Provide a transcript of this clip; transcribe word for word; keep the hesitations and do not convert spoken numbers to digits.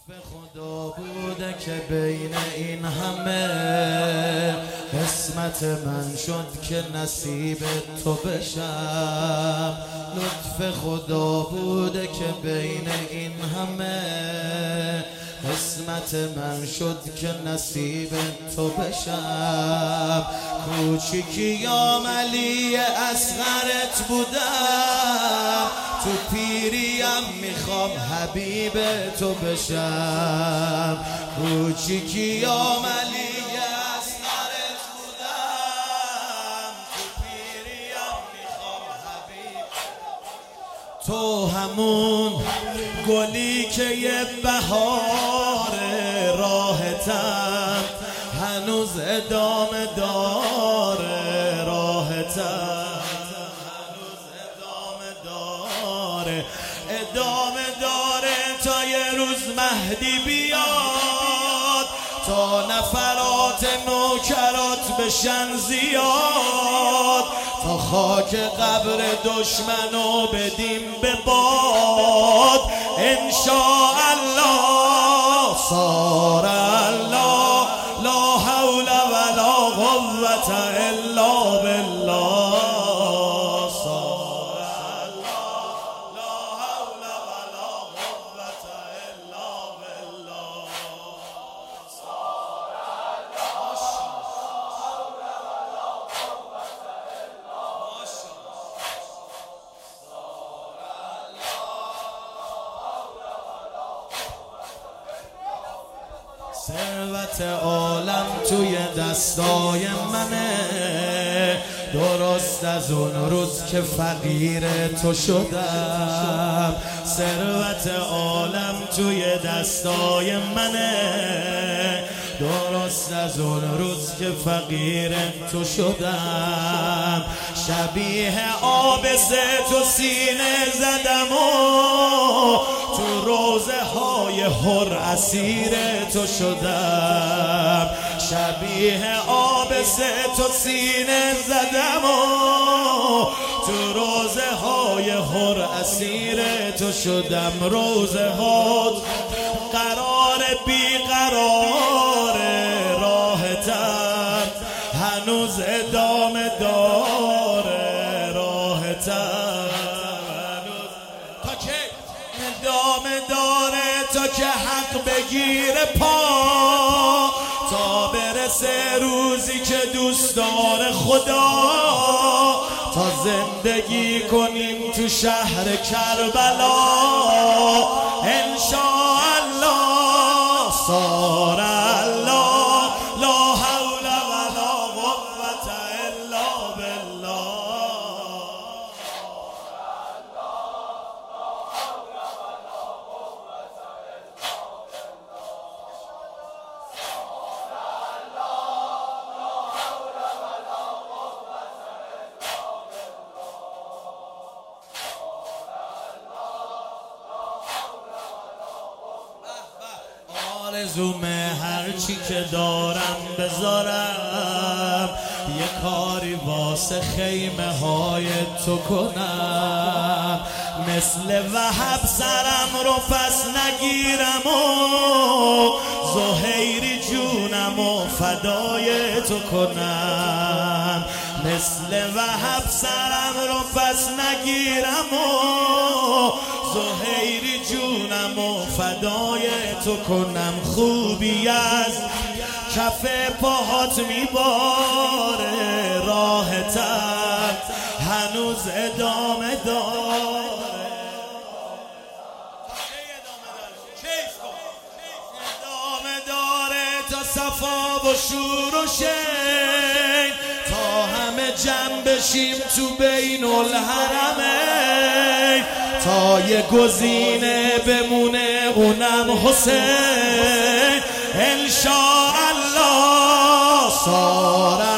خدا بوده که بین این همه قسمت من شد که نصیب تو بشم. لطف خدا بوده که بین این همه قسمت من شد که نصیب تو بشم. کوچیکی یا ملی اصغرت بودم، تو پیریم میخوام حبیب تو بشم. کوچیکی یا ملی اصغرت بودم، تو پیریم میخوام حبیب تو. همون گلی که یه بهار راحتم، هنوز ادامه داره راحتم، هنوز ادامه داره ادامه داره تا یه روز مهدی بیاد، تا نفرات نوکرات بشن زیاد، تا خاک قبر دشمنو بدیم به باد. انشاءالله صار الله، لا حول ولا قوة الا بالله. صار الله، لا حول ولا قوة الا بالله. صار الله، لا حول ولا قوة الا بالله. ثروت عالم توی دستای منه، درست از اون روز که فقیر تو شدم. ثروت عالم توی دستای منه، درست از اون روز که فقیر تو شدم. شبیه آب تو سینه زدم و تو روزه های هر اسیر تو شدم. شبیه آب تو سینه زدم و تو روزه های هر اسیر تو شدم. روزه ها قرار بی قرار راحتم، هنوز ادامه داره راحتم، تا که ادامه داره تا که حق بگیره پا، تا برسه روزی که دوست داره خدا، تا زندگی کنیم تو شهر کربلا. انشاءالله صار الله، لا حول ولا قوة الا بالله. آرزومه هرچی که دارم بذارم، یه کاری واسه خیمه های تو کنم. مثل وهب سرم رو پس نگیرم و زهیری جونم و فدای تو کنم. مثل وهب سرم رو پس نگیرم و زهیری جونم و فدای تو کنم. خوبی از کف پاهات میباره راحتم، هنوز ادامه داره. ادامه داره تا صفا و شور و شین، تا همه جمع بشیم تو بین الحرمین، تا یه گزینه بمونه اونم حسین. انشاءالله صار